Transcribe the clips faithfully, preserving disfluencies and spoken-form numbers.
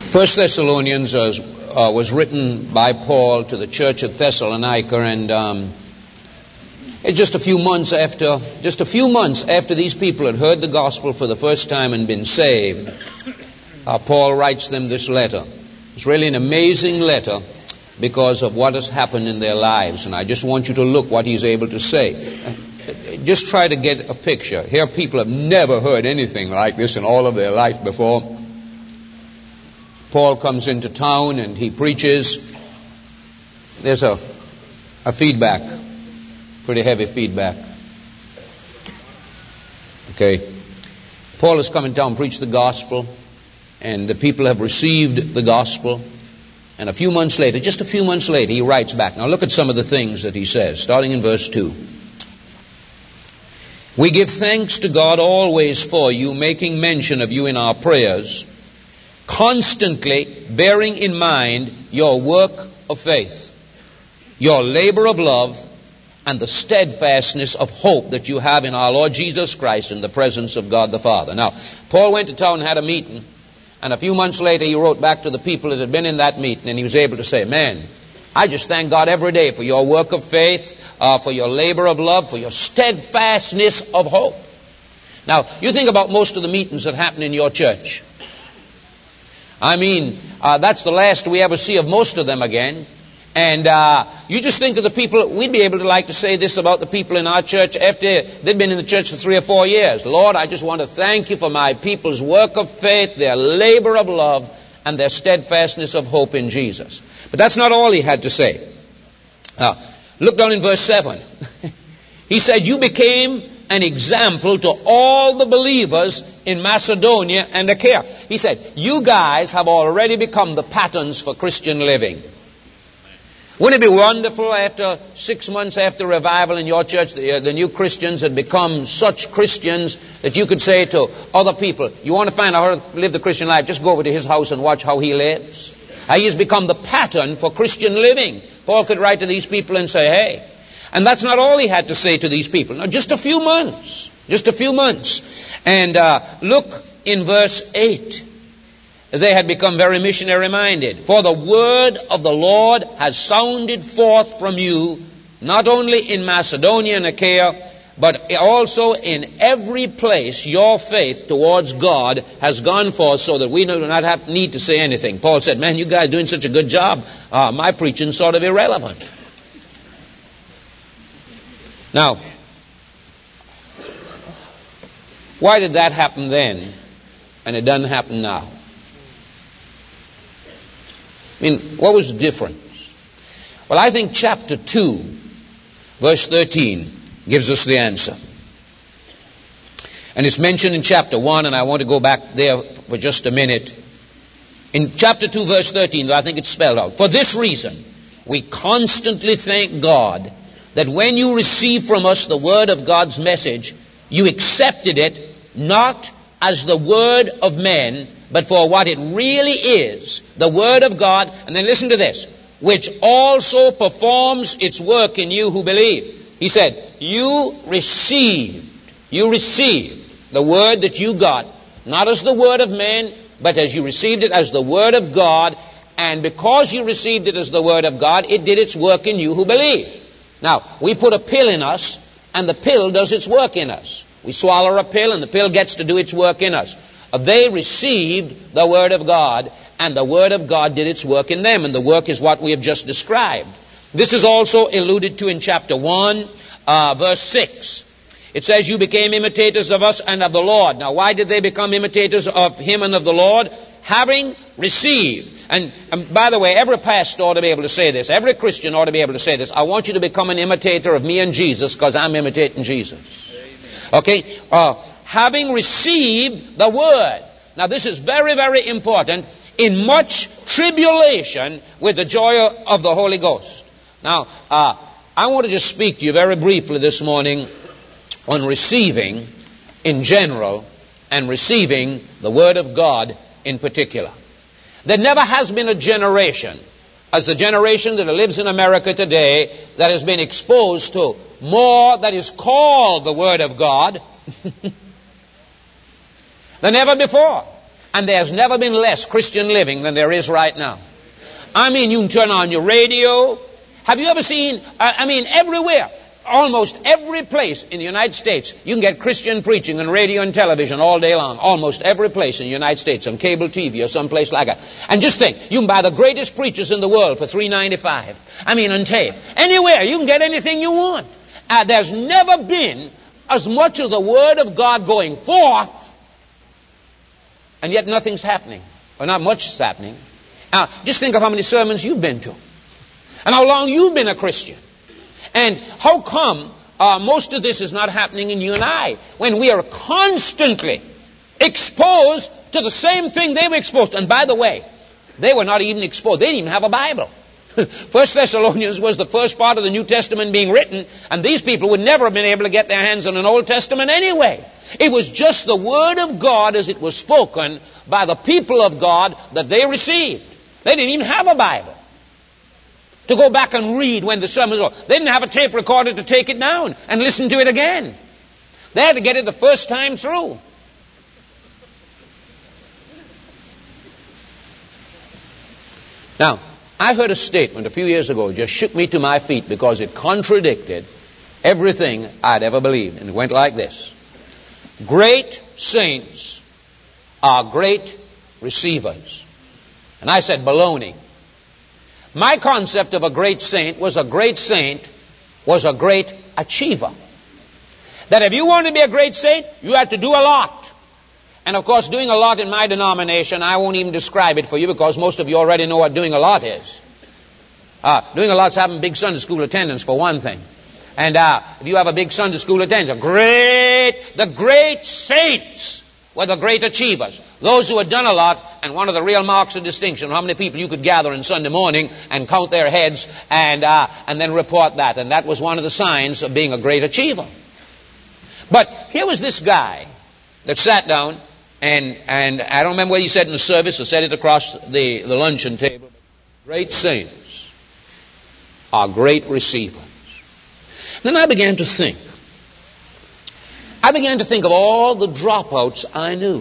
First Thessalonians was, uh, was written by Paul to the church at Thessalonica, and um, it's just a few months after, just a few months after these people had heard the gospel for the first time and been saved, uh, Paul writes them this letter. It's really an amazing letter because of what has happened in their lives, and I just want you to look what he's able to say. Just try to get a picture. Here people have never heard anything like this in all of their life before. Paul comes into town and he preaches. There's a, a feedback, pretty heavy feedback. Okay. Paul has come in town, preached the gospel, and the people have received the gospel. And a few months later, just a few months later, he writes back. Now look at some of the things that he says, starting in verse two. We give thanks to God always for you, making mention of you in our prayers, constantly bearing in mind your work of faith, your labor of love, and the steadfastness of hope that you have in our Lord Jesus Christ in the presence of God the Father. Now, Paul went to town and had a meeting, and a few months later he wrote back to the people that had been in that meeting, and he was able to say, man, I just thank God every day for your work of faith, uh, for your labor of love, for your steadfastness of hope. Now, you think about most of the meetings that happen in your church. I mean, uh, that's the last we ever see of most of them again. And uh, you just think of the people, we'd be able to like to say this about the people in our church after they've been in the church for three or four years. Lord, I just want to thank you for my people's work of faith, their labor of love, and their steadfastness of hope in Jesus. But that's not all he had to say. Now, look down in verse seven. He said, you became an example to all the believers in Macedonia and Achaia. He said, you guys have already become the patterns for Christian living. Wouldn't it be wonderful after six months after revival in your church, the, uh, the new Christians had become such Christians that you could say to other people, you want to find out how to live the Christian life, just go over to his house and watch how he lives. Uh, he has become the pattern for Christian living. Paul could write to these people and say, hey. And that's not all he had to say to these people. Now, just a few months. Just a few months. And uh, look in verse eight. They had become very missionary-minded. For the word of the Lord has sounded forth from you, not only in Macedonia and Achaia, but also in every place your faith towards God has gone forth, so that we do not have need to say anything. Paul said, man, you guys are doing such a good job. Uh, my preaching's sort of irrelevant. Now, why did that happen then and it doesn't happen now? I mean, what was the difference? Well, I think chapter two, verse thirteen, gives us the answer. And it's mentioned in chapter one, and I want to go back there for just a minute. In chapter two, verse thirteen, I think it's spelled out. For this reason, we constantly thank God that when you received from us the word of God's message, you accepted it not as the word of men, but for what it really is, the word of God. And then listen to this, which also performs its work in you who believe. He said, you received, you received the word that you got, not as the word of men, but as you received it as the word of God. And because you received it as the word of God, it did its work in you who believe. Now, we put a pill in us, and the pill does its work in us. We swallow a pill, and the pill gets to do its work in us. They received the word of God, and the word of God did its work in them, and the work is what we have just described. This is also alluded to in chapter one, uh, verse six. It says, you became imitators of us and of the Lord. Now, why did they become imitators of him and of the Lord? Having received. And, and by the way, every pastor ought to be able to say this. Every Christian ought to be able to say this. I want you to become an imitator of me and Jesus because I'm imitating Jesus. Okay? Uh, having received the word. Now, this is very, very important. In much tribulation with the joy of the Holy Ghost. Now, uh, I want to just speak to you very briefly this morning on receiving in general and receiving the Word of God in particular. There never has been a generation, as the generation that lives in America today, that has been exposed to more that is called the Word of God than ever before. And there's never been less Christian living than there is right now. I mean, you can turn on your radio. Have you ever seen, uh, I mean, everywhere, almost every place in the United States, you can get Christian preaching on radio and television all day long. Almost every place in the United States, on cable T V or someplace like that. And just think, you can buy the greatest preachers in the world for three dollars and ninety-five cents. I mean, on tape. Anywhere, you can get anything you want. Uh, there's never been as much of the Word of God going forth, and yet nothing's happening. Or not much is happening. Now, just think of how many sermons you've been to. And how long you've been a Christian. And how come uh, most of this is not happening in you and I, when we are constantly exposed to the same thing they were exposed to. And by the way, they were not even exposed. They didn't even have a Bible. First Thessalonians was the first part of the New Testament being written, and these people would never have been able to get their hands on an Old Testament anyway. It was just the Word of God as it was spoken by the people of God that they received. They didn't even have a Bible to go back and read when the sermon was over. They didn't have a tape recorder to take it down and listen to it again. They had to get it the first time through. Now, I heard a statement a few years ago, just shook me to my feet because it contradicted everything I'd ever believed. And it went like this. Great saints are great receivers. And I said, baloney. My concept of a great saint was a great saint was a great achiever. That if you want to be a great saint, you have to do a lot. And of course, doing a lot in my denomination, I won't even describe it for you because most of you already know what doing a lot is. Uh, doing a lot's having big Sunday school attendance for one thing. And uh, if you have a big Sunday school attendance, great, the great saints were the great achievers. Those who had done a lot, and one of the real marks of distinction, how many people you could gather on Sunday morning and count their heads and uh, and then report that. And that was one of the signs of being a great achiever. But here was this guy that sat down, and and I don't remember whether he said it in the service or said it across the, the luncheon table. Great saints are great receivers. Then I began to think. I began to think of all the dropouts I knew.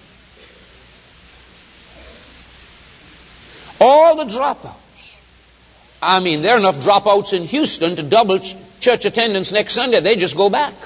All the dropouts. I mean, there are enough dropouts in Houston to double ch- church attendance next Sunday. They just go back.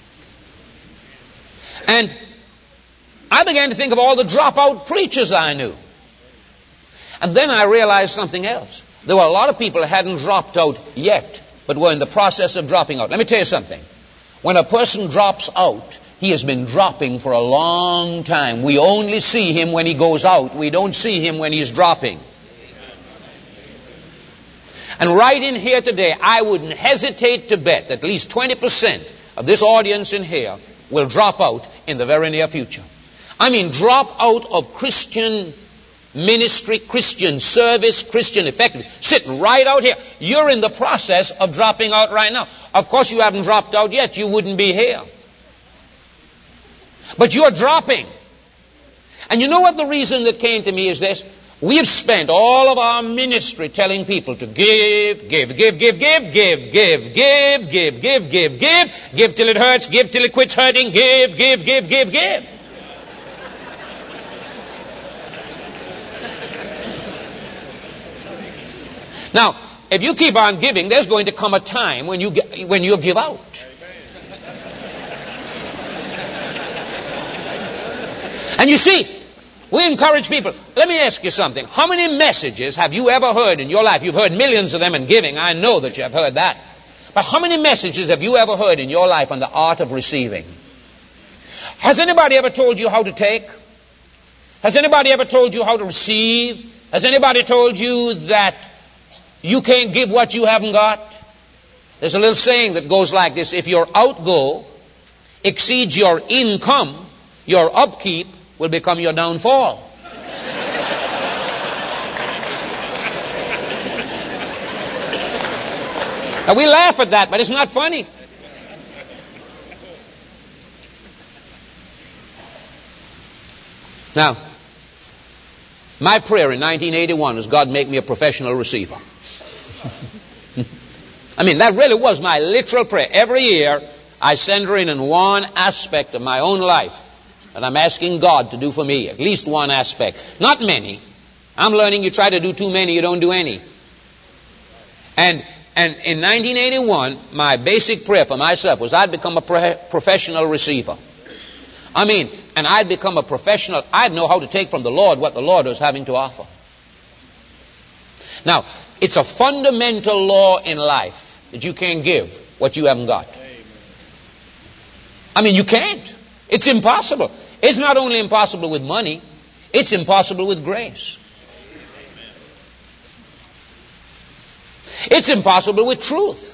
And I began to think of all the dropout preachers I knew. And then I realized something else. There were a lot of people who hadn't dropped out yet, but were in the process of dropping out. Let me tell you something. When a person drops out, he has been dropping for a long time. We only see him when he goes out. We don't see him when he's dropping. And right in here today, I wouldn't hesitate to bet that at least twenty percent of this audience in here will drop out in the very near future. I mean, drop out of Christian ministry, Christian service, Christian effectiveness. Sitting right out here. You're in the process of dropping out right now. Of course, you haven't dropped out yet. You wouldn't be here. But you're dropping. And you know what the reason that came to me is this? We've spent all of our ministry telling people to give, give, give, give, give, give, give, give, give, give, give, give, give till it hurts, give till it quits hurting, give, give, give, give, give. Now, if you keep on giving, there's going to come a time when you get, when you give out. And you see, we encourage people. Let me ask you something. How many messages have you ever heard in your life? You've heard millions of them in giving. I know that you have heard that. But how many messages have you ever heard in your life on the art of receiving? Has anybody ever told you how to take? Has anybody ever told you how to receive? Has anybody told you that you can't give what you haven't got? There's a little saying that goes like this. If your outgo exceeds your income, your upkeep will become your downfall. Now we laugh at that, but it's not funny. Now, my prayer in nineteen eighty-one was God make me a professional receiver. I mean, that really was my literal prayer. Every year, I center in on one aspect of my own life. that I'm asking God to do for me. At least one aspect. Not many. I'm learning you try to do too many, you don't do any. And and in nineteen eighty-one, my basic prayer for myself was I'd become a pro- professional receiver. I mean, and I'd become a professional. I'd know how to take from the Lord what the Lord was having to offer. Now, it's a fundamental law in life that you can't give what you haven't got. I mean, you can't. It's impossible. It's not only impossible with money, it's impossible with grace. It's impossible with truth.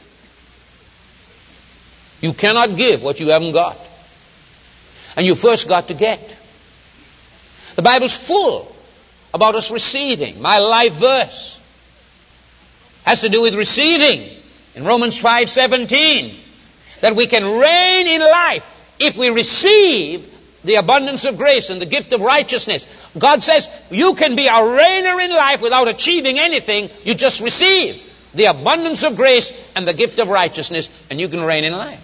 You cannot give what you haven't got. And you first got to get. The Bible's full about us receiving. My life verse has to do with receiving. In Romans five seventeen, that we can reign in life if we receive the abundance of grace and the gift of righteousness. God says you can be a reigner in life without achieving anything. You just receive the abundance of grace and the gift of righteousness, and you can reign in life.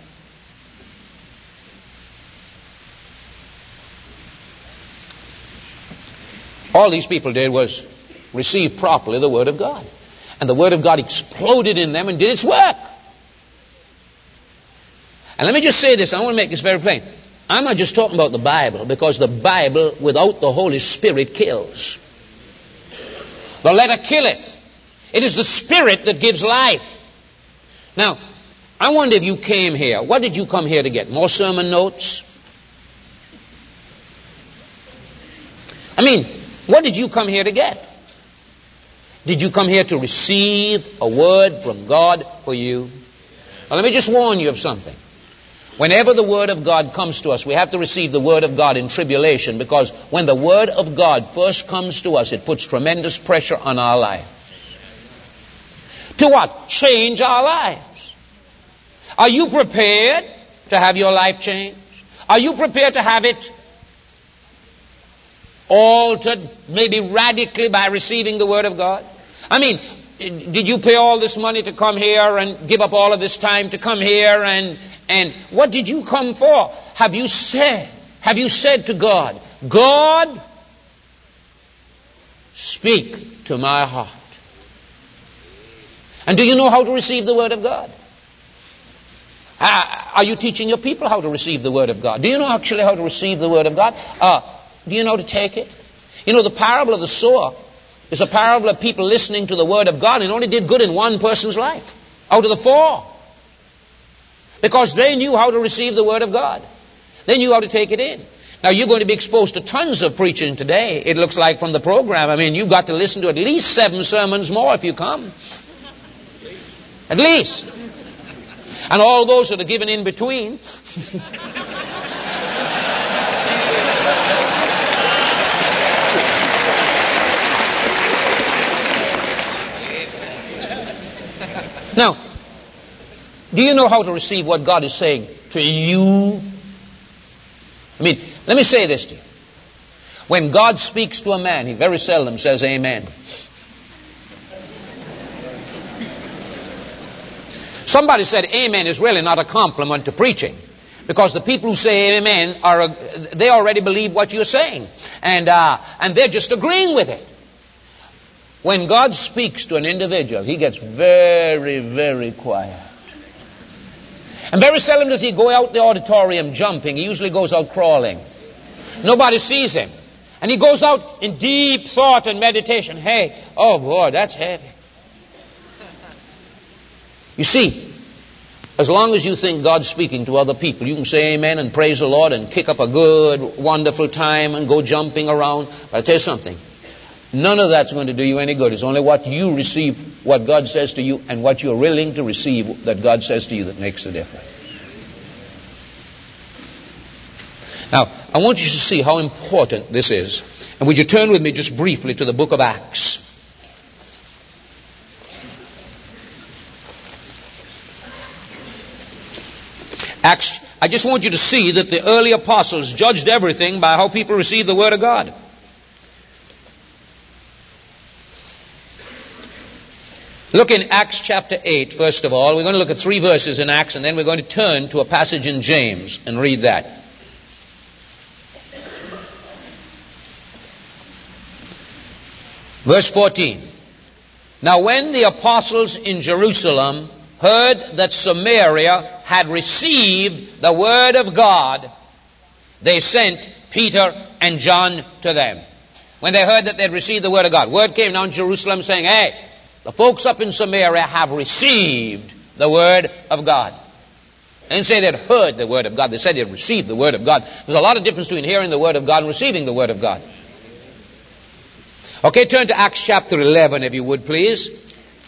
All these people did was receive properly the Word of God. And the Word of God exploded in them and did its work. And let me just say this, I want to make this very plain. I'm not just talking about the Bible, because the Bible without the Holy Spirit kills. The letter killeth. It is the Spirit that gives life. Now, I wonder if you came here, what did you come here to get? More sermon notes? I mean, what did you come here to get? Did you come here to receive a word from God for you? Now, let me just warn you of something. Whenever the Word of God comes to us, we have to receive the Word of God in tribulation, because when the Word of God first comes to us, it puts tremendous pressure on our life. To what? Change our lives. Are you prepared to have your life changed? Are you prepared to have it altered, maybe radically, by receiving the Word of God? I mean, did you pay all this money to come here and give up all of this time to come here? And and what did you come for? Have you said, have you said to God, God, speak to my heart? And do you know how to receive the Word of God? Uh, are you teaching your people how to receive the Word of God? Do you know actually how to receive the Word of God? Uh, do you know how to take it? You know, the parable of the sower is a parable of people listening to the Word of God, and it only did good in one person's life out of the four. Because they knew how to receive the Word of God. They knew how to take it in. Now, you're going to be exposed to tons of preaching today. It looks like from the program. I mean, you've got to listen to at least seven sermons more if you come. At least. And all those that are given in between. Now, do you know how to receive what God is saying to you? I mean, let me say this to you. When God speaks to a man, He very seldom says amen. Somebody said amen is really not a compliment to preaching, because the people who say amen are, they already believe what you're saying, and uh, and they're just agreeing with it. When God speaks to an individual, He gets very, very quiet. And very seldom does He go out the auditorium jumping. He usually goes out crawling. Nobody sees Him. And He goes out in deep thought and meditation. Hey, oh boy, that's heavy. You see, as long as you think God's speaking to other people, you can say amen and praise the Lord and kick up a good, wonderful time and go jumping around. But I'll tell you something. None of that's going to do you any good. It's only what you receive, what God says to you, and what you're willing to receive that God says to you that makes the difference. Now, I want you to see how important this is. And would you turn with me just briefly to the book of Acts? Acts, I just want you to see that the early apostles judged everything by how people received the Word of God. Look in Acts chapter eight, first of all. We're going to look at three verses in Acts, and then we're going to turn to a passage in James and read that. Verse fourteen. Now when the apostles in Jerusalem heard that Samaria had received the word of God, they sent Peter and John to them. When they heard that they'd received the word of God, word came down to Jerusalem saying, hey, the folks up in Samaria have received the word of God. They didn't say they'd heard the word of God. They said they'd received the word of God. There's a lot of difference between hearing the word of God and receiving the word of God. Okay, turn to Acts chapter eleven, if you would, please.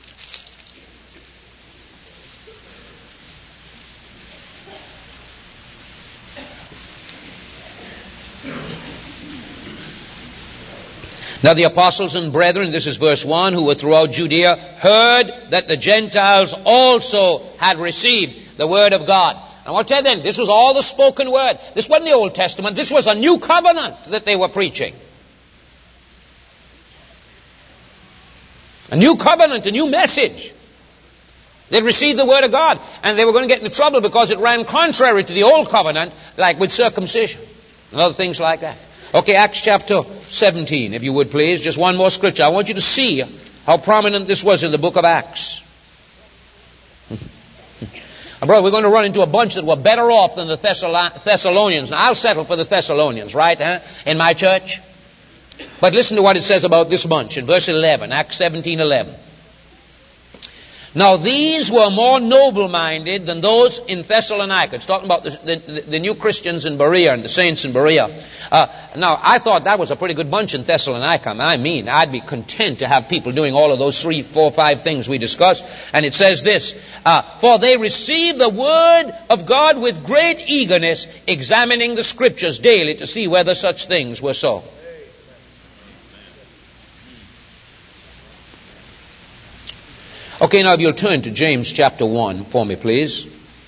Now the apostles and brethren, this is verse one, who were throughout Judea, heard that the Gentiles also had received the word of God. I want to tell them, this was all the spoken word. This wasn't the Old Testament. This was a new covenant that they were preaching. A new covenant, a new message. They'd received the word of God, and they were going to get into trouble because it ran contrary to the old covenant, like with circumcision and other things like that. Okay, Acts chapter seventeen, if you would please. Just one more scripture. I want you to see how prominent this was in the book of Acts. Brother, we're going to run into a bunch that were better off than the Thessalonians. Now, I'll settle for the Thessalonians, right, huh, in my church. But listen to what it says about this bunch in verse eleven, Acts seventeen eleven. Now these were more noble-minded than those in Thessalonica. It's talking about the, the, the new Christians in Berea and the saints in Berea. Uh, now, I thought that was a pretty good bunch in Thessalonica. I mean, I'd be content to have people doing all of those three, four, five things we discussed. And it says this, uh, for they received the word of God with great eagerness, examining the scriptures daily to see whether such things were so. Okay, now if you'll turn to James chapter one for me, please.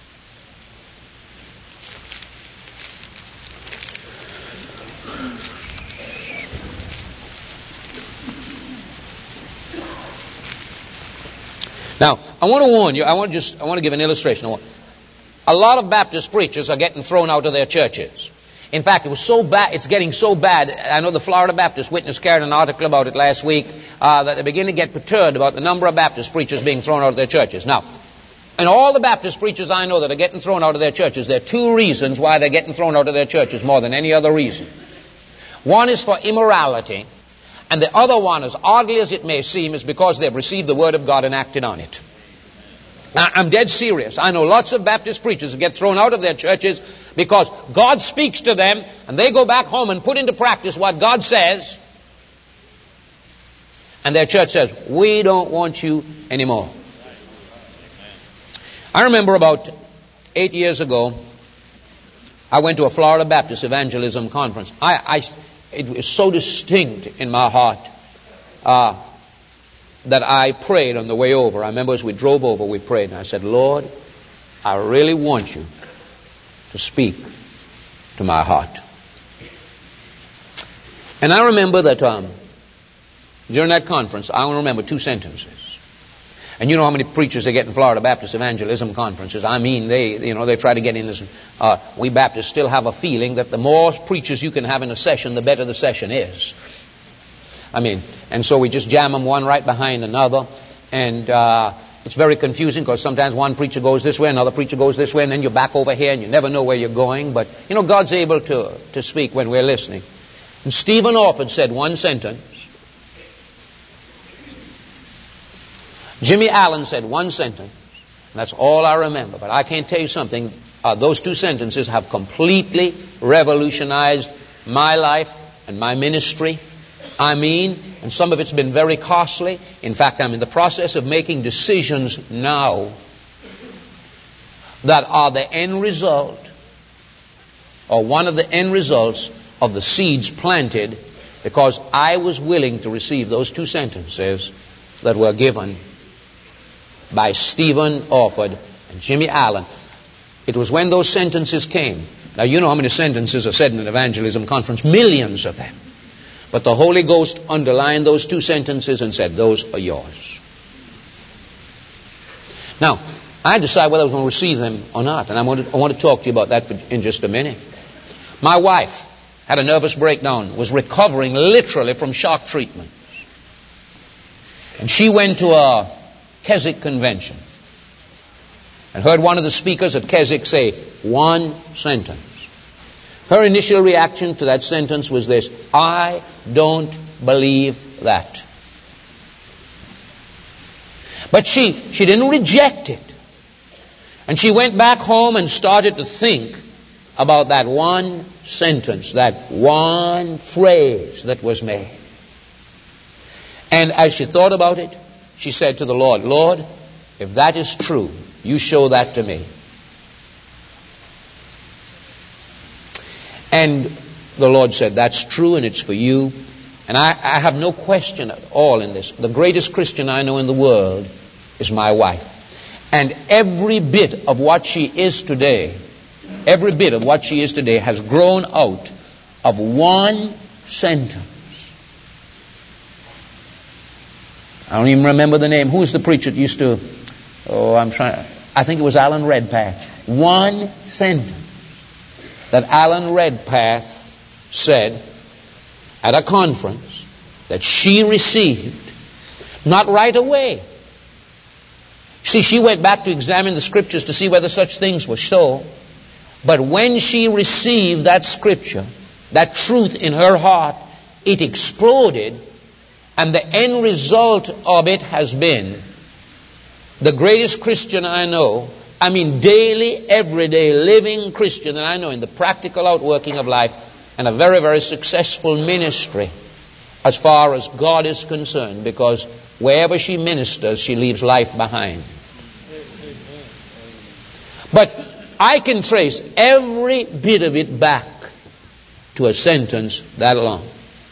Now, I want to warn you, I want to just, I want to give an illustration. A lot of Baptist preachers are getting thrown out of their churches. In fact, it was so bad, it's getting so bad, I know the Florida Baptist Witness carried an article about it last week, uh, that they're beginning to get perturbed about the number of Baptist preachers being thrown out of their churches. Now, and all the Baptist preachers I know that are getting thrown out of their churches, there are two reasons why they're getting thrown out of their churches more than any other reason. One is for immorality, and the other one, as oddly as it may seem, is because they've received the Word of God and acted on it. Now, I'm dead serious. I know lots of Baptist preachers who get thrown out of their churches because God speaks to them and they go back home and put into practice what God says, and their church says, we don't want you anymore. I remember about eight years ago, I went to a Florida Baptist evangelism conference. I, I, it was so distinct in my heart uh, that I prayed on the way over. I remember as we drove over, we prayed, and I said, Lord, I really want you to speak to my heart. And I remember that um, during that conference, I only remember two sentences. And you know how many preachers they get in Florida Baptist evangelism conferences. I mean, they, you know, they try to get in this. Uh, we Baptists still have a feeling that the more preachers you can have in a session, the better the session is. I mean, and so we just jam them one right behind another. And uh, it's very confusing because sometimes one preacher goes this way, another preacher goes this way, and then you're back over here and you never know where you're going. But, you know, God's able to, to speak when we're listening. And Stephen Orford said one sentence. Jimmy Allen said one sentence. That's all I remember. But I can't tell you something. Uh, those two sentences have completely revolutionized my life and my ministry. I mean, and some of it's been very costly. In fact, I'm in the process of making decisions now that are the end result, or one of the end results of the seeds planted because I was willing to receive those two sentences that were given by Stephen Orford and Jimmy Allen. It was when those sentences came. Now, you know how many sentences are said in an evangelism conference? Millions of them. But the Holy Ghost underlined those two sentences and said, those are yours. Now, I decide whether I was going to receive them or not. And I want to, I want to talk to you about that for, in just a minute. My wife had a nervous breakdown, was recovering literally from shock treatment. And she went to a Keswick convention and heard one of the speakers at Keswick say one sentence. Her initial reaction to that sentence was this: I don't believe that. But she, she didn't reject it. And she went back home and started to think about that one sentence, that one phrase that was made. And as she thought about it, she said to the Lord, Lord, if that is true, you show that to me. And the Lord said, that's true and it's for you. And I, I have no question at all in this. The greatest Christian I know in the world is my wife. And every bit of what she is today, every bit of what she is today has grown out of one sentence. I don't even remember the name. Who's the preacher that used to, oh, I'm trying, I think it was Alan Redpath. One sentence that Alan Redpath said at a conference that she received, not right away. See, she went back to examine the scriptures to see whether such things were so. But when she received that scripture, that truth in her heart, it exploded. And the end result of it has been the greatest Christian I know, I mean daily, everyday, living Christian that I know in the practical outworking of life, and a very, very successful ministry as far as God is concerned, because wherever she ministers, she leaves life behind. But I can trace every bit of it back to a sentence that long.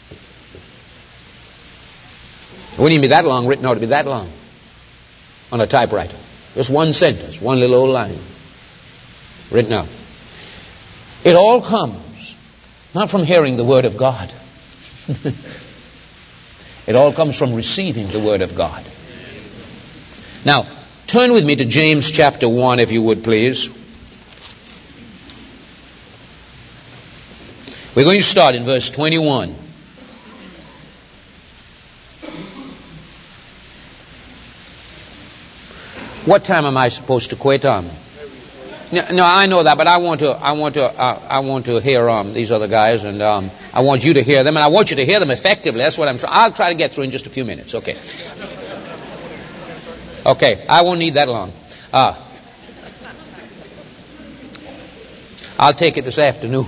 It wouldn't even be that long written out to be that long on a typewriter. Just one sentence, one little old line written out. It all comes not from hearing the Word of God. It all comes from receiving the Word of God. Now, turn with me to James chapter one, if you would, please. We're going to start in verse twenty-one. What time am I supposed to quit? Um, no, no, I know that, but I want to, I want to, uh, I want to hear um, these other guys, and um, I want you to hear them, and I want you to hear them effectively. That's what I'm trying. I'll try to get through in just a few minutes. Okay. Okay, I won't need that long. Uh, I'll take it this afternoon.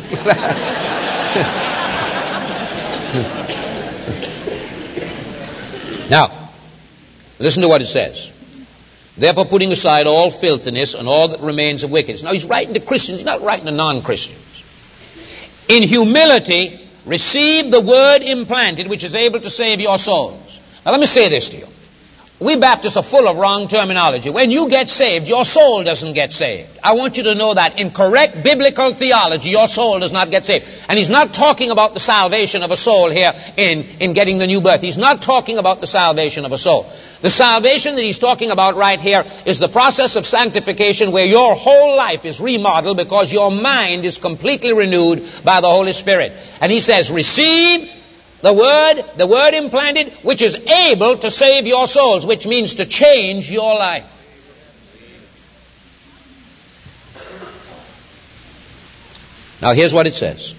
Now, listen to what it says. Therefore, putting aside all filthiness and all that remains of wickedness. Now, he's writing to Christians. He's not writing to non-Christians. In humility, receive the word implanted, which is able to save your souls. Now, let me say this to you. We Baptists are full of wrong terminology. When you get saved, your soul doesn't get saved. I want you to know that in correct biblical theology, your soul does not get saved. And he's not talking about the salvation of a soul here in, in getting the new birth. He's not talking about the salvation of a soul. The salvation that he's talking about right here is the process of sanctification where your whole life is remodeled because your mind is completely renewed by the Holy Spirit. And he says, receive the word, the word implanted, which is able to save your souls, which means to change your life. Now here's what it says.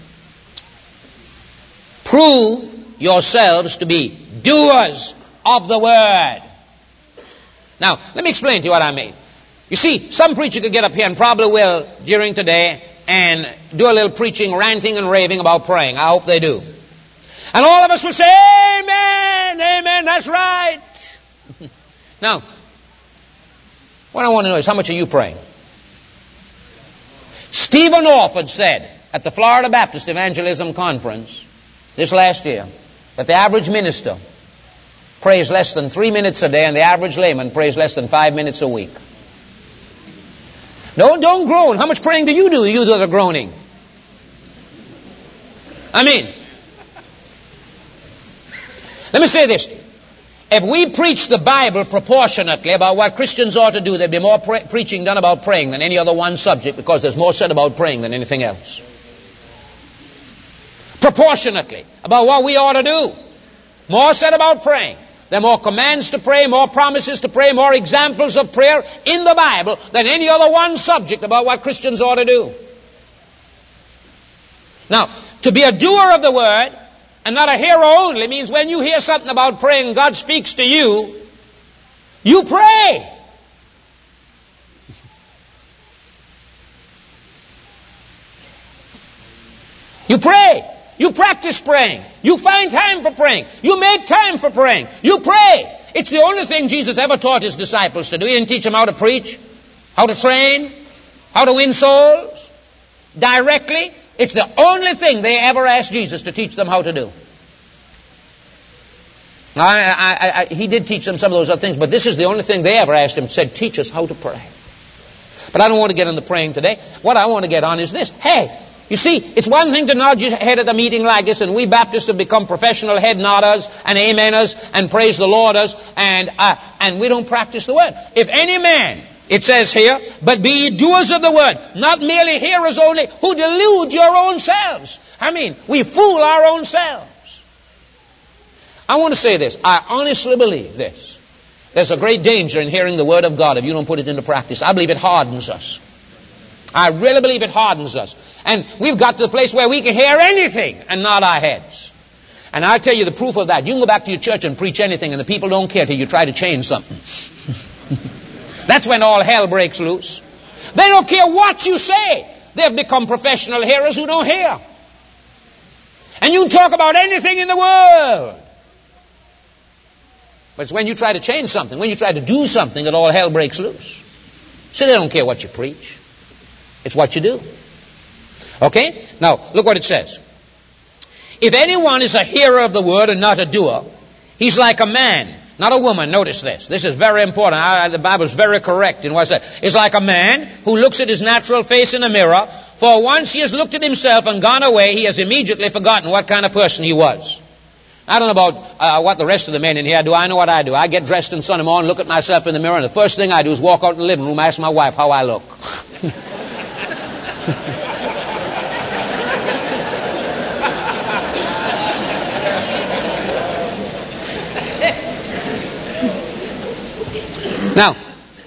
Prove yourselves to be doers of the word. Now, let me explain to you what I mean. You see, some preacher could get up here and probably will during today and do a little preaching, ranting and raving about praying. I hope they do. And all of us will say, amen, amen, that's right. Now, what I want to know is, how much are you praying? Stephen Orford said at the Florida Baptist Evangelism Conference this last year that the average minister prays less than three minutes a day and the average layman prays less than five minutes a week. No, don't groan. How much praying do you do, you that are groaning? I mean, let me say this. If we preach the Bible proportionately about what Christians ought to do, there'd be more pre- preaching done about praying than any other one subject, because there's more said about praying than anything else. Proportionately about what we ought to do. More said about praying There are more commands to pray, more promises to pray, more examples of prayer in the Bible than any other one subject about what Christians ought to do. Now, to be a doer of the word and not a hearer only means when you hear something about praying, God speaks to you, you pray. You pray. You practice praying. You find time for praying. You make time for praying. You pray. It's the only thing Jesus ever taught his disciples to do. He didn't teach them how to preach, how to train, how to win souls directly. It's the only thing they ever asked Jesus to teach them how to do. Now, I, I, I, he did teach them some of those other things, but this is the only thing they ever asked him. Said, teach us how to pray. But I don't want to get into praying today. What I want to get on is this. Hey, you see, it's one thing to nod your head at a meeting like this, and we Baptists have become professional head nodders and ameners and praise the Lorders, and uh, and we don't practice the word. If any man, it says here, but be ye doers of the word, not merely hearers only, who delude your own selves. I mean, we fool our own selves. I want to say this. I honestly believe this. There's a great danger in hearing the word of God if you don't put it into practice. I believe it hardens us. I really believe it hardens us. And we've got to the place where we can hear anything and nod our heads. And I'll tell you the proof of that. You can go back to your church and preach anything and the people don't care till you try to change something. That's when all hell breaks loose. They don't care what you say. They've become professional hearers who don't hear. And you can talk about anything in the world. But it's when you try to change something, when you try to do something, that all hell breaks loose. So they don't care what you preach. It's what you do. Okay? Now, look what it says. If anyone is a hearer of the word and not a doer, he's like a man, not a woman. Notice this. This is very important. I, the Bible is very correct in what it says. It's like a man who looks at his natural face in a mirror. For once he has looked at himself and gone away, he has immediately forgotten what kind of person he was. I don't know about uh, what the rest of the men in here do. I know what I do. I get dressed on Sunday morning, look at myself in the mirror, and the first thing I do is walk out in the living room, ask my wife how I look. Now,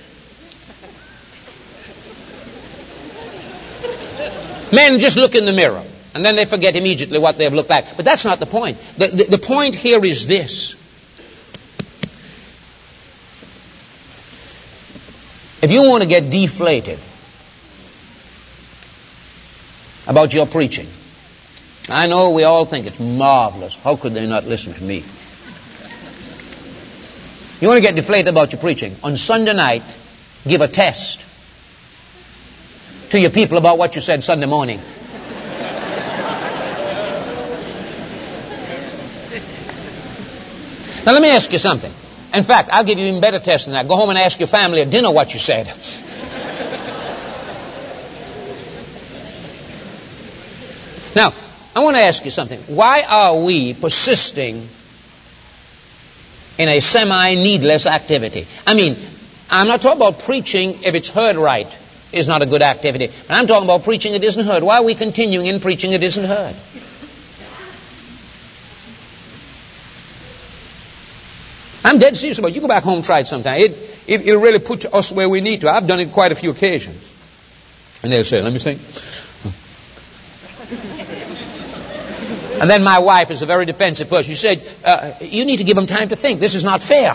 men just look in the mirror, and then they forget immediately what they've looked like. But that's not the point. The, the, the point here is this. If you want to get deflated about your preaching, I know we all think it's marvelous. How could they not listen to me? You want to get deflated about your preaching? On Sunday night, give a test to your people about what you said Sunday morning. Now let me ask you something. In fact, I'll give you an even better test than that. Go home and ask your family at dinner what you said. Now, I want to ask you something. Why are we persisting in a semi-needless activity? I mean, I'm not talking about preaching if it's heard right is not a good activity. But I'm talking about preaching it isn't heard. Why are we continuing in preaching it isn't heard? I'm dead serious about it. You go back home and try it sometime. It, it, it'll really put us where we need to. I've done it quite a few occasions. And they'll say, let me think. And then my wife is a very defensive person. She said, uh, you need to give them time to think. This is not fair.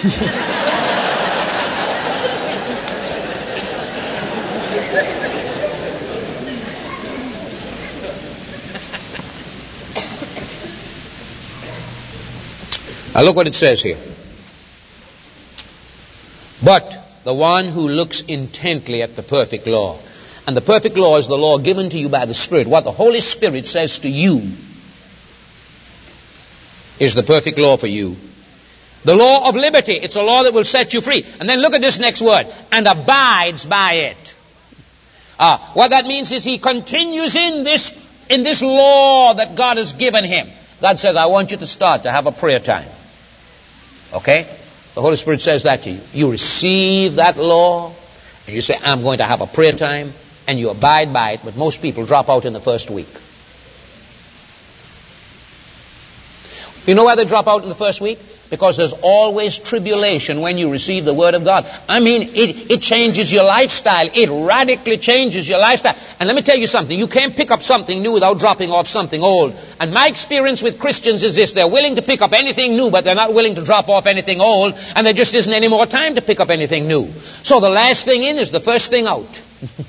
Now look what it says here. But the one who looks intently at the perfect law. And the perfect law is the law given to you by the Spirit. What the Holy Spirit says to you is the perfect law for you. The law of liberty. It's a law that will set you free. And then look at this next word. And abides by it. Uh, what that means is he continues in this, in this law that God has given him. God says, I want you to start to have a prayer time. Okay? The Holy Spirit says that to you. You receive that law, and you say, I'm going to have a prayer time, and you abide by it, but most people drop out in the first week. You know why they drop out in the first week? Because there's always tribulation when you receive the Word of God. I mean, it, it changes your lifestyle. It radically changes your lifestyle. And let me tell you something. You can't pick up something new without dropping off something old. And my experience with Christians is this. They're willing to pick up anything new, but they're not willing to drop off anything old. And there just isn't any more time to pick up anything new. So the last thing in is the first thing out.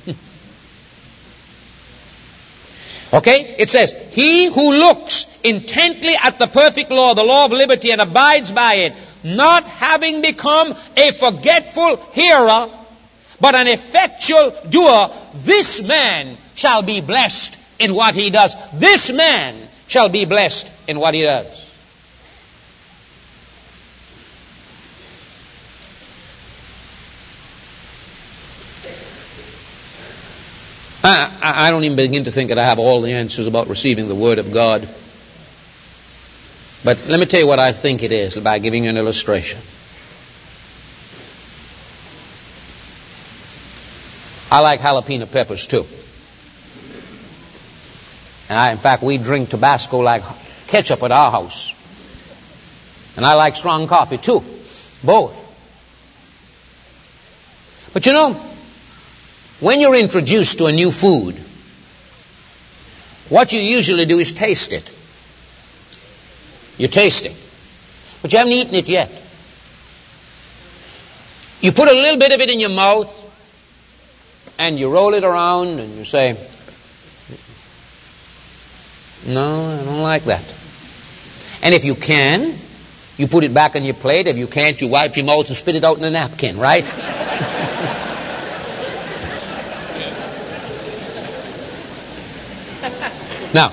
Okay? It says, he who looks intently at the perfect law, the law of liberty, and abides by it, not having become a forgetful hearer, but an effectual doer, this man shall be blessed in what he does. This man shall be blessed in what he does. I, I don't even begin to think that I have all the answers about receiving the Word of God. But let me tell you what I think it is by giving you an illustration. I like jalapeno peppers too. And I, in fact, we drink Tabasco like ketchup at our house. And I like strong coffee too. Both. But you know, when you're introduced to a new food, what you usually do is taste it. You taste it. But you haven't eaten it yet. You put a little bit of it in your mouth, and you roll it around, and you say, no, I don't like that. And if you can, you put it back on your plate. If you can't, you wipe your mouth and spit it out in a napkin, right? Now,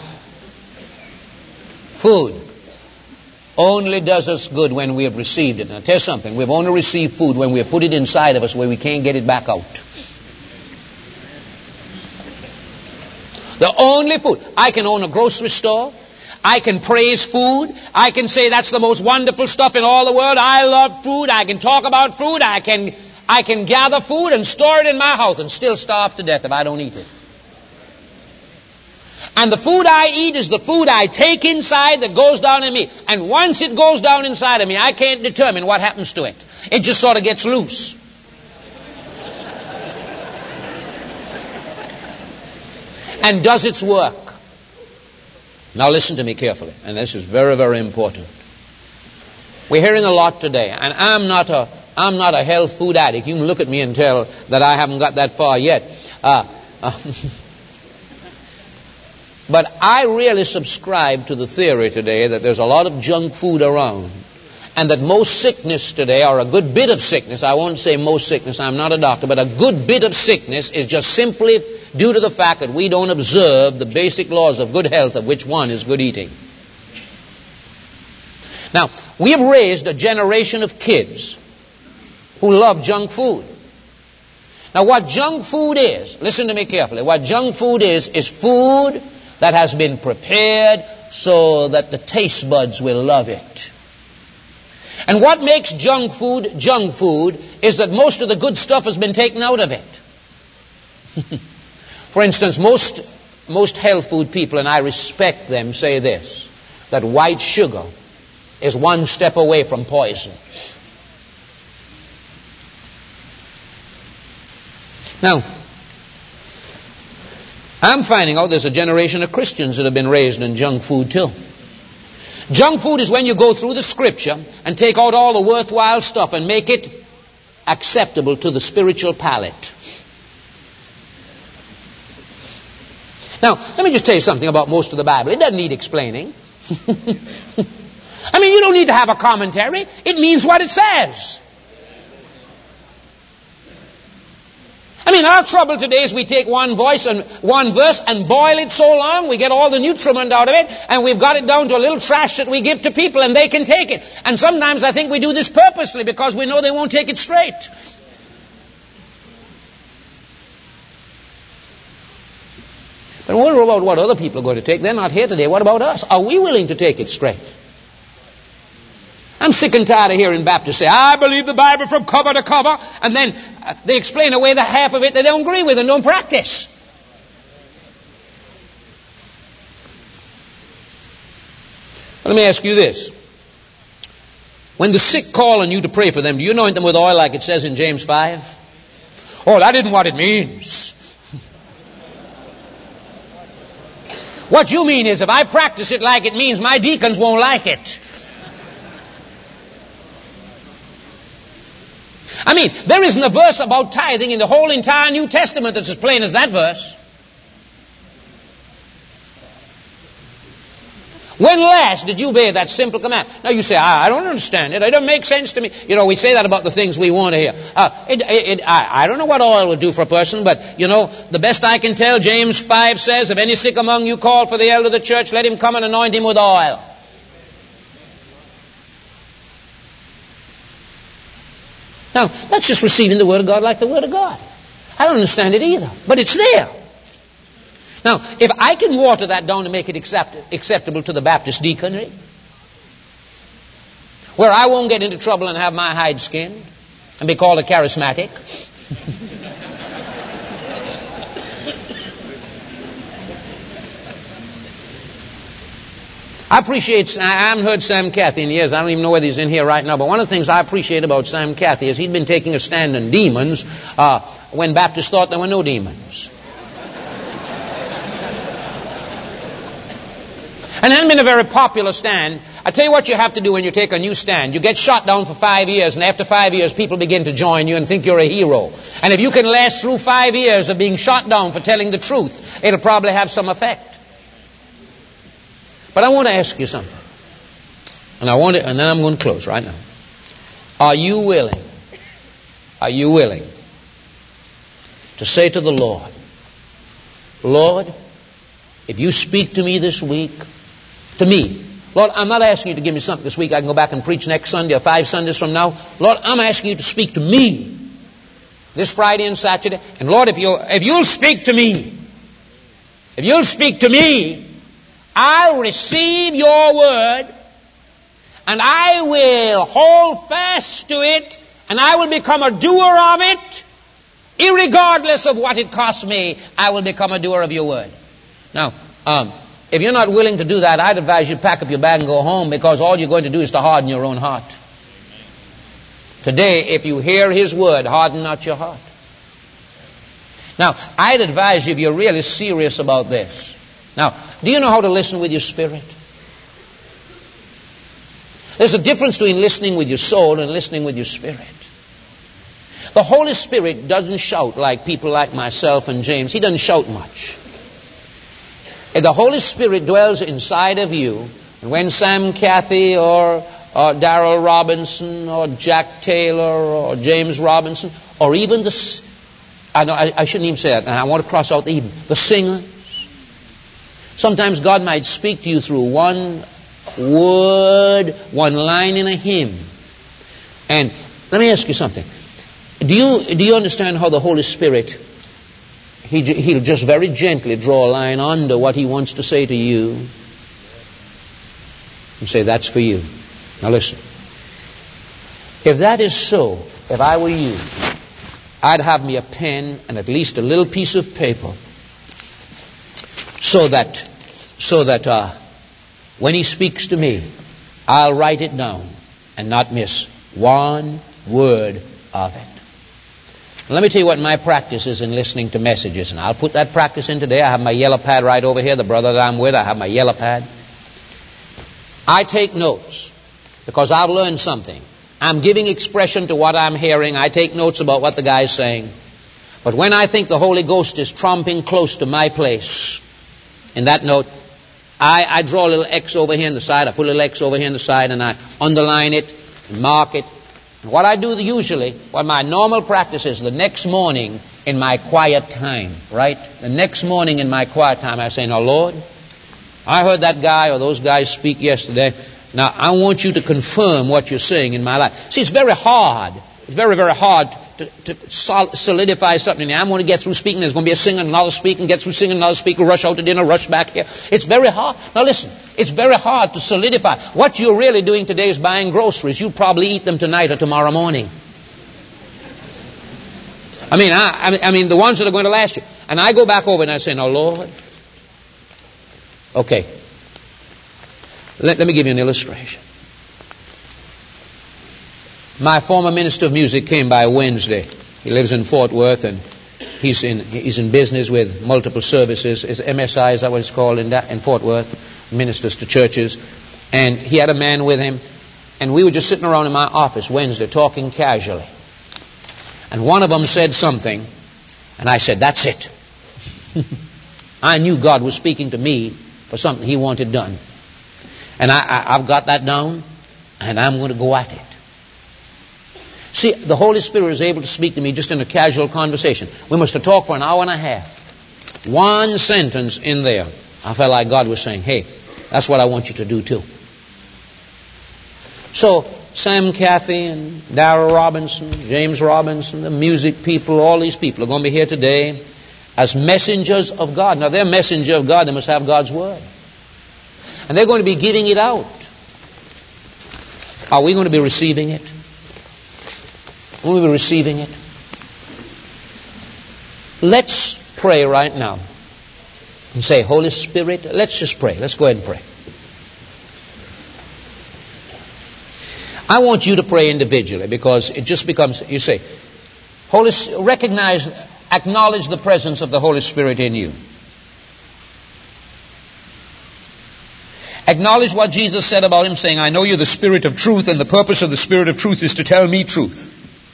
food only does us good when we have received it. Now, tell you something. We've only received food when we have put it inside of us where we can't get it back out. The only food. I can own a grocery store. I can praise food. I can say that's the most wonderful stuff in all the world. I love food. I can talk about food. I can, I can gather food and store it in my house and still starve to death if I don't eat it. And the food I eat is the food I take inside that goes down in me. And once it goes down inside of me, I can't determine what happens to it. It just sort of gets loose. And does its work. Now listen to me carefully. And this is very, very important. We're hearing a lot today. And I'm not a, I'm not a health food addict. You can look at me and tell that I haven't got that far yet. Uh, uh, But I really subscribe to the theory today that there's a lot of junk food around, and that most sickness today, or a good bit of sickness, I won't say most sickness, I'm not a doctor, but a good bit of sickness is just simply due to the fact that we don't observe the basic laws of good health, of which one is good eating. Now, we have raised a generation of kids who love junk food. Now, what junk food is, listen to me carefully, what junk food is, is food that has been prepared so that the taste buds will love it. And what makes junk food junk food is that most of the good stuff has been taken out of it. For instance, most, most health food people, and I respect them, say this, that white sugar is one step away from poison. Now, I'm finding out there's a generation of Christians that have been raised in junk food too. Junk food is when you go through the Scripture and take out all the worthwhile stuff and make it acceptable to the spiritual palate. Now, let me just tell you something about most of the Bible. It doesn't need explaining. I mean, you don't need to have a commentary. It means what it says. I mean, our trouble today is we take one voice and one verse and boil it so long, we get all the nutriment out of it, and we've got it down to a little trash that we give to people, and they can take it. And sometimes I think we do this purposely because we know they won't take it straight. But what about what other people are going to take? They're not here today. What about us? Are we willing to take it straight? I'm sick and tired of hearing Baptists say, I believe the Bible from cover to cover, and then uh, they explain away the half of it they don't agree with and don't practice. Let me ask you this. When the sick call on you to pray for them, do you anoint them with oil like it says in James five? Oh, that isn't what it means. What you mean is if I practice it like it means, my deacons won't like it. I mean, there isn't a verse about tithing in the whole entire New Testament that's as plain as that verse. When last did you obey that simple command? Now you say, I, I don't understand it. It doesn't make sense to me. You know, we say that about the things we want to hear. Uh, it, it, it, I, I don't know what oil would do for a person, but, you know, the best I can tell, James five says, if any sick among you call for the elder of the church, let him come and anoint him with oil. Now, that's just receiving the Word of God like the Word of God. I don't understand it either, but it's there. Now, if I can water that down to make it accept, acceptable to the Baptist deaconry, where I won't get into trouble and have my hide skinned and be called a charismatic, I appreciate, I haven't heard Sam Cathy in years. I don't even know whether he's in here right now, but one of the things I appreciate about Sam Cathy is he'd been taking a stand on demons uh, when Baptists thought there were no demons. And it hasn't been a very popular stand. I tell you what you have to do when you take a new stand. You get shot down for five years, and after five years, people begin to join you and think you're a hero. And if you can last through five years of being shot down for telling the truth, it'll probably have some effect. But I want to ask you something. And I want to, and then I'm going to close right now. Are you willing? Are you willing to say to the Lord, Lord, if you speak to me this week, to me, Lord, I'm not asking you to give me something this week I can go back and preach next Sunday or five Sundays from now. Lord, I'm asking you to speak to me this Friday and Saturday. And Lord, if you'll, if you'll speak to me, if you'll speak to me, I'll receive your word and I will hold fast to it and I will become a doer of it. Irregardless of what it costs me, I will become a doer of your word. Now, um, if you're not willing to do that, I'd advise you to pack up your bag and go home, because all you're going to do is to harden your own heart. Today, if you hear His word, harden not your heart. Now, I'd advise you, if you're really serious about this. Now, do you know how to listen with your spirit? There's a difference between listening with your soul and listening with your spirit. The Holy Spirit doesn't shout like people like myself and James. He doesn't shout much. If the Holy Spirit dwells inside of you, and when Sam Cathy or, or Darrell Robinson or Jack Taylor or James Robinson or even the, I, know, I, I shouldn't even say that, and I want to cross out the even, the singers. Sometimes God might speak to you through one word, one line in a hymn. And let me ask you something. Do you, do you understand how the Holy Spirit, he, He'll just very gently draw a line under what He wants to say to you and say, that's for you. Now listen. If that is so, if I were you, I'd have me a pen and at least a little piece of paper so that, so that uh, when He speaks to me, I'll write it down and not miss one word of it. Let me tell you what my practice is in listening to messages, and I'll put that practice in today. I have my yellow pad right over here. The brother that I'm with, I have my yellow pad. I take notes because I've learned something. I'm giving expression to what I'm hearing. I take notes about what the guy's saying. But when I think the Holy Ghost is tromping close to my place in that note, I, I draw a little X over here on the side. I put a little X over here on the side, and I underline it and mark it. What I do usually, what my normal practice is, the next morning in my quiet time, right? The next morning in my quiet time, I say, now, Lord, I heard that guy or those guys speak yesterday. Now, I want you to confirm what you're saying in my life. See, it's very hard. It's very, very hard to, to solidify something. I'm going to get through speaking. There's going to be a singer, another speaking, get through singing, another speaker, rush out to dinner, rush back here. It's very hard. Now listen, it's very hard to solidify. What you're really doing today is buying groceries. You probably eat them tonight or tomorrow morning. I mean, I, I mean, the ones that are going to last you. And I go back over and I say, now, Lord, okay, let, let me give you an illustration. My former minister of music came by Wednesday. He lives in Fort Worth, and he's in he's in business with multiple services. It's M S I, is that what it's called in, that, in Fort Worth? Ministers to churches. And he had a man with him, and we were just sitting around in my office Wednesday talking casually. And one of them said something, and I said, that's it. I knew God was speaking to me for something He wanted done. And I, I, I've got that down, and I'm going to go at it. See, the Holy Spirit is able to speak to me just in a casual conversation. We must have talked for an hour and a half. One sentence in there, I felt like God was saying, hey, that's what I want you to do too. So, Sam Cathy and Darrell Robinson, James Robinson, the music people, all these people are going to be here today as messengers of God. Now, they're messengers of God. They must have God's Word. And they're going to be getting it out. Are we going to be receiving it? Will we be receiving it? Let's pray right now and say, Holy Spirit, let's just pray. Let's go ahead and pray. I want you to pray individually, because it just becomes, you say, Holy, recognize, acknowledge the presence of the Holy Spirit in you. Acknowledge what Jesus said about Him, saying, I know you're the Spirit of truth, and the purpose of the Spirit of truth is to tell me truth.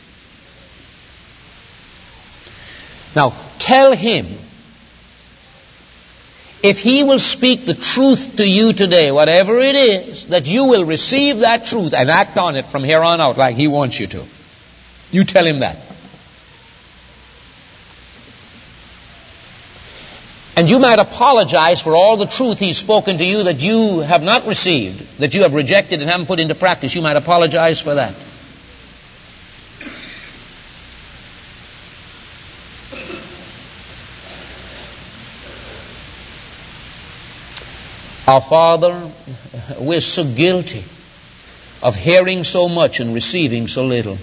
Now, tell Him, if He will speak the truth to you today, whatever it is, that you will receive that truth and act on it from here on out like He wants you to. You tell Him that. And you might apologize for all the truth He's spoken to you that you have not received, that you have rejected and haven't put into practice. You might apologize for that. Our Father, we're so guilty of hearing so much and receiving so little.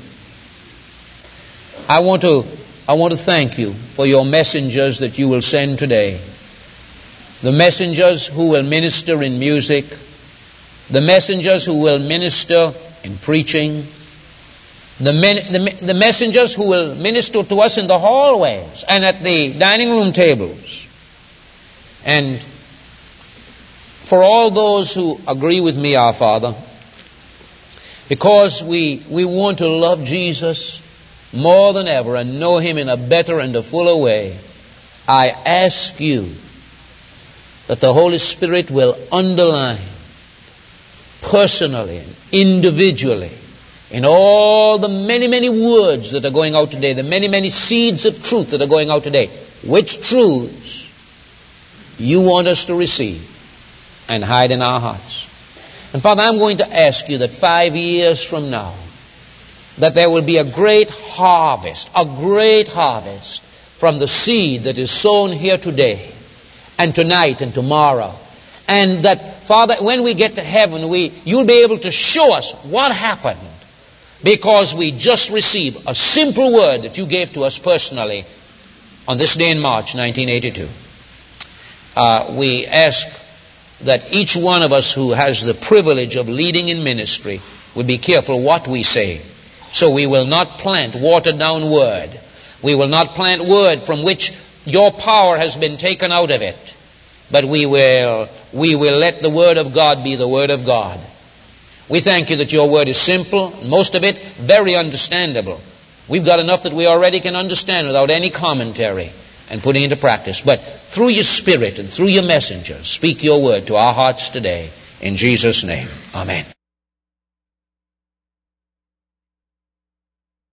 I want to, I want to thank You for Your messengers that You will send today. The messengers who will minister in music, the messengers who will minister in preaching, the, men, the, the messengers who will minister to us in the hallways and at the dining room tables. And for all those who agree with me, our Father, because we, we want to love Jesus more than ever and know Him in a better and a fuller way, I ask You that the Holy Spirit will underline personally and individually in all the many, many words that are going out today, the many, many seeds of truth that are going out today, which truths You want us to receive and hide in our hearts. And Father, I'm going to ask You that five years from now, that there will be a great harvest, a great harvest from the seed that is sown here today and tonight and tomorrow. And that, Father, when we get to heaven, we you'll be able to show us what happened because we just received a simple word that You gave to us personally on this day in March nineteen eighty-two. Uh, we ask that each one of us who has the privilege of leading in ministry would be careful what we say. So we will not plant watered down word. We will not plant word from which Your power has been taken out of it. But we will, we will let the Word of God be the Word of God. We thank You that Your Word is simple, most of it very understandable. We've got enough that we already can understand without any commentary and putting into practice. But through Your Spirit and through Your messengers, speak Your Word to our hearts today. In Jesus' name, amen.